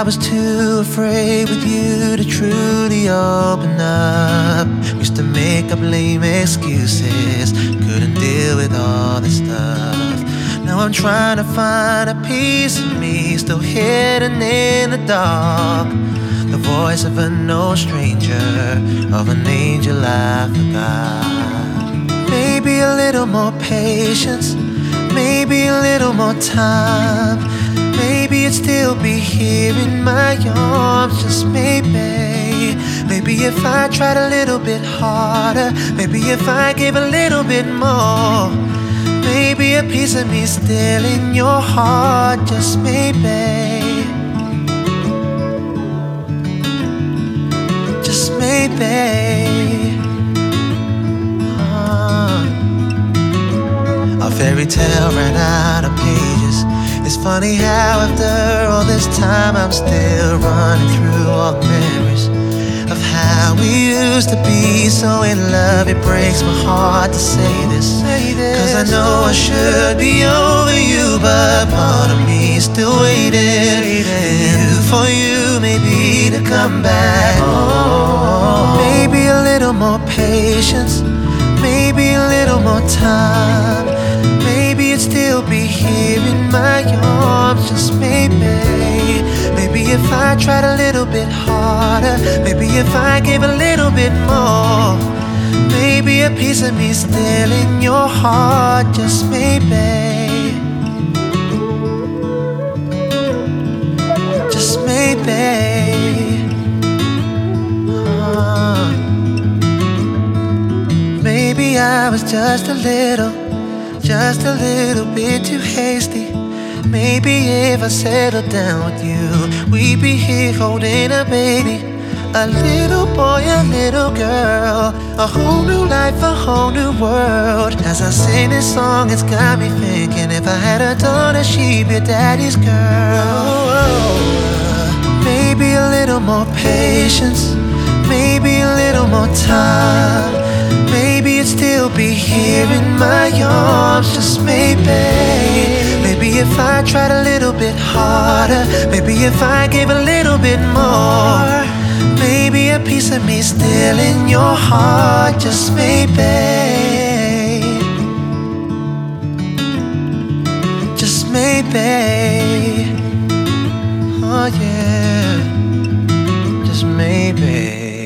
I was too afraid with you to truly open up. Used to make up lame excuses, couldn't deal with all this stuff. Now I'm trying to find a piece of me, still hidden in the dark. The voice of a no stranger, of an angel I forgot. Maybe a little more patience, maybe a little more time. Maybe it'd still be here in my arms, just maybe. Maybe if I tried a little bit harder, maybe if I gave a little bit more. Maybe a piece of me still in your heart, just maybe. Just maybe. Our fairy tale ran out of pages. It's funny how after all this time I'm still running through all the memories of how we used to be so in love. It breaks my heart to say this, cause I know I should be over you, but part of me is still waiting for you maybe to come back. Maybe a little more patience, maybe a little more time. Maybe it'd still be here in my arms, just maybe. Maybe if I tried a little bit harder, maybe if I gave a little bit more. Maybe a piece of me still in your heart, just maybe. Just maybe. Maybe I was just a little bit too hasty. Maybe if I settled down with you, we'd be here holding a baby. A little boy, a little girl, a whole new life, a whole new world. As I sing this song, it's got me thinking, if I had a daughter, she'd be daddy's girl. Maybe a little more patience, maybe a little more time. Maybe it'd still be here in my arms, just maybe. Maybe if I tried a little bit harder, maybe if I gave a little bit more. Maybe a piece of me still in your heart, just maybe. Just maybe. Oh yeah, just maybe.